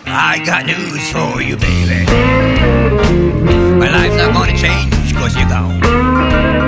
I got news for you, baby. My life's not gonna change 'cause you're gone.